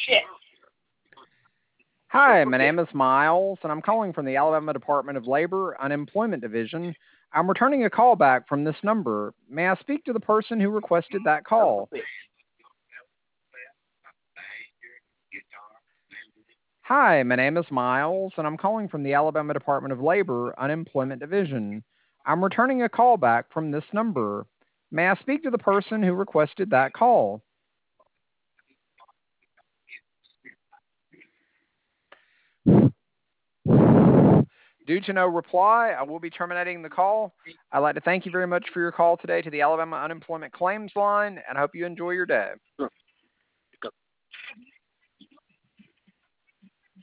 Hi, my name is Miles, and I'm calling from the Alabama Department of Labor Unemployment Division. I'm returning a call back from this number. May I speak to the person who requested that call? Hi, my name is Miles, and I'm calling from the Alabama Department of Labor Unemployment Division. I'm returning a call back from this number. May I speak to the person who requested that call? Due to no reply, I will be terminating the call. I'd like to thank you very much for your call today to the Alabama Unemployment Claims Line, and I hope you enjoy your day.